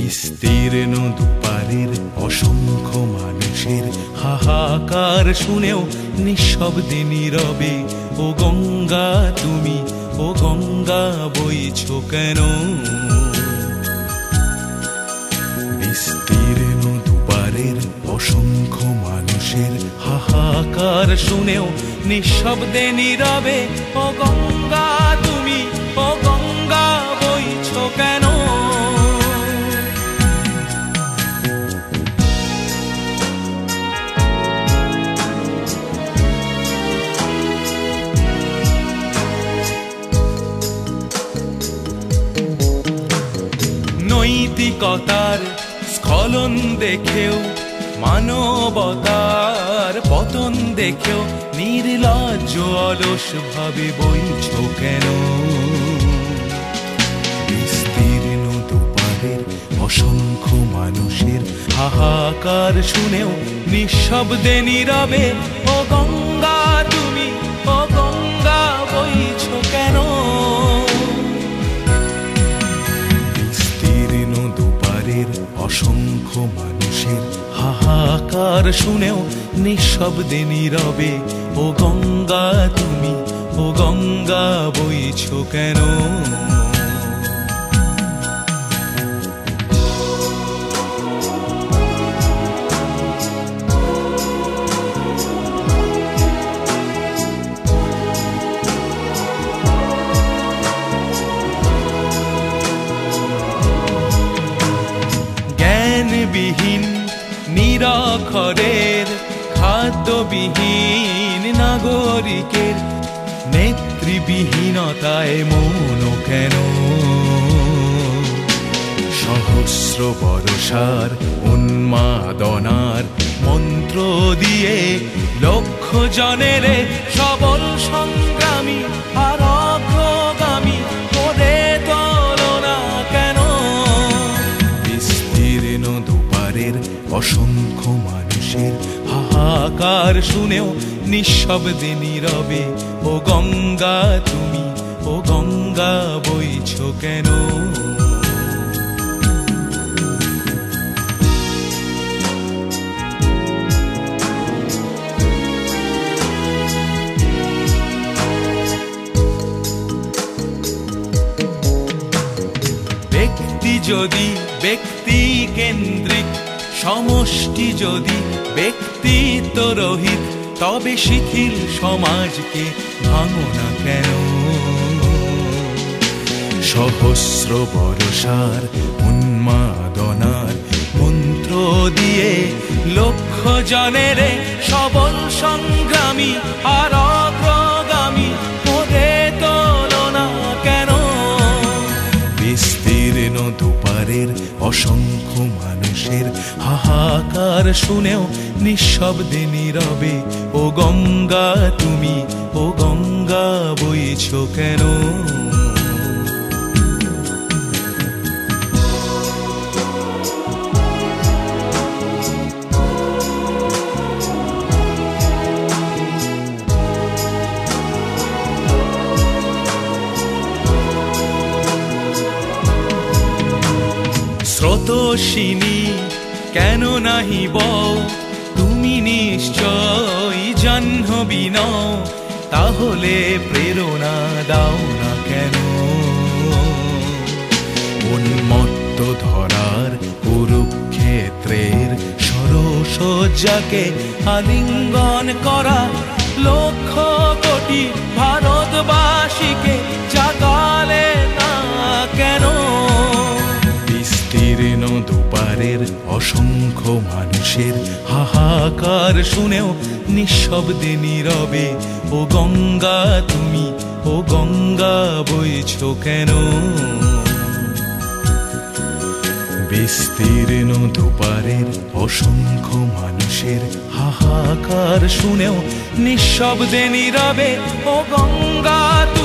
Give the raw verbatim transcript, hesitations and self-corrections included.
বিস্তীর্ণ দুপারের অসংখ্য মানুষের হাহাকার শুনেও নিঃশব্দে নীরবে ও গঙ্গা তুমি, ও গঙ্গা বইছো কেন? বিস্তীর্ণ দুপারের অসংখ্য মানুষের হাহাকার শুনেও নিঃশব্দে নীরবে ও গঙ্গা তুমি, ও গঙ্গা বইছো কেন? নৈতিকতার স্খলন দেখেও, মানবতার পতন দেখেও নির্লজ্জ অলস ভাবে বইছো কেন? বিস্তীর্ণ দুপারের অসংখ্য মানুষের হাহাকার শুনেও নিঃশব্দে নীরবে ও গঙ্গা তুমি, ও গঙ্গা বইছো কেন? অসংখ্য মানুষের হাহাকার শুনেও নিঃশব্দে নীরবে ও গঙ্গা তুমি, ও গঙ্গা বইছো কেন? বিহীন নিরক্ষরের, খাদ্যবিহীন নাগরিকের নেতৃবিহীনতায় মন কেন? সহস্র বর্ষার উন্মাদনার মন্ত্র দিয়ে লক্ষ জনের সবল সংগ্রামী আর অগ্রগামী করে তোলো না কেন? বিস্তীর্ণ দুপারের অসংখ্য মানুষের হাহাকার শুনেও নিঃশব্দে নীরবে ও গঙ্গা তুমি, ও গঙ্গা বইছো কেন? ব্যক্তি যদি ব্যক্তি কেন্দ্রিক, সমষ্টি যদি ব্যক্তিত্ব রহিত, তবে শিথিল সমাজকে ভাঙো না কেন? সহস্র বর্ষার উন্মাদনার মন্ত্র দিয়ে লক্ষ জনের সবল সংগ্রামী আর অগ্রগামী করে তোলো না কেন? বিস্তীর্ণ দুপারের অসংখ্য মানুষের হাহাকার শুনেও নিঃশব্দে নীরবে ও গঙ্গা তুমি, ও গঙ্গা বইছো কেন? স্রোতস্বিনী কেন নাহি বও, তুমি নিশ্চয় জাহ্নবী নও, তাহলে প্রেরণা দাও না কেন? উন্মত্ত ধরার কুরুক্ষেত্রের সরসজ্জাকে আলিঙ্গন করা লক্ষ কোটি ভারতবাসীকে জাগালে না কেন? বিস্তীর্ণ দুপারের অসংখ্য মানুষের হাহাকার শুনেও নিঃশব্দে নীরবে ও গঙ্গা তুমি, ও গঙ্গা বইছো কেন? বিস্তীর্ণ দুপারের অসংখ্য মানুষের হাহাকার শুনেও নিঃশব্দে নীরবে ও গঙ্গা